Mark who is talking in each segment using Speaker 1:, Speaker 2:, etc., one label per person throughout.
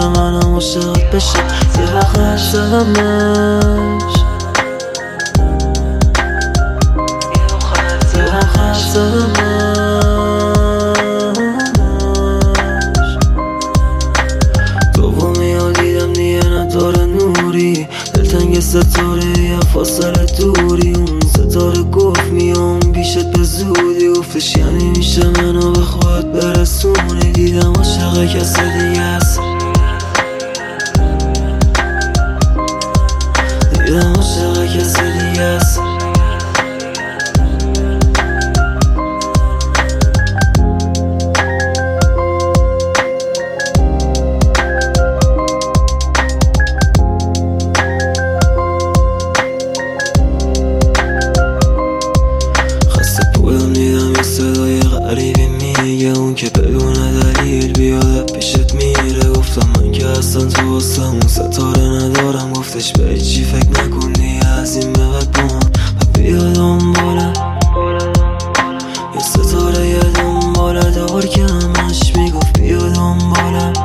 Speaker 1: مثل منم عاشقت بشه. یه وقت نشدمش، یه وقت نشدمش. دومی ها دیدم دیگه نداره نوری، دلتنگ ستاره یه فاصله دوری. اون ستاره گفت میام پیشت به زودی، گفتش یعنی میشه منو به خودت برسونی. دیدم عاشق کسی دیگه است، دیدم عاشق کسی دیگه است. دیدم یه صدای غریبی میگه اون که بدون دلیل بیاد پیشت میره. گفتم من که اصلا تو واسه اون ستاره ندارم، گفتش به چی فکر نکنی از این به بعد با من و بیا دنباله. یه ستاره یه دنباله دار که همش میگفت بیا دنباله.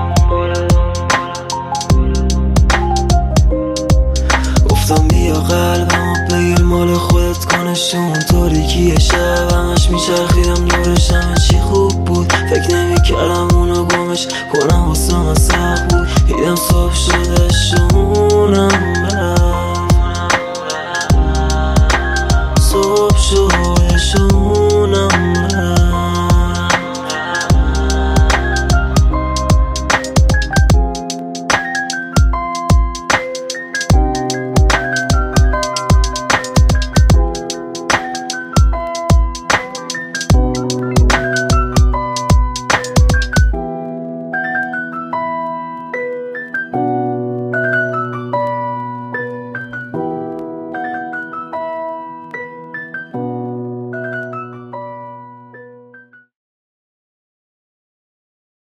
Speaker 1: گفتم بیا قلبمو بگیر مال خودت کنشون. تاریکی شب همش میچرخیدم دورش، همه چی خوب بود. فکر نمیکردم اونو گمش کنم واسه من سخت بود. دیدم صبح شد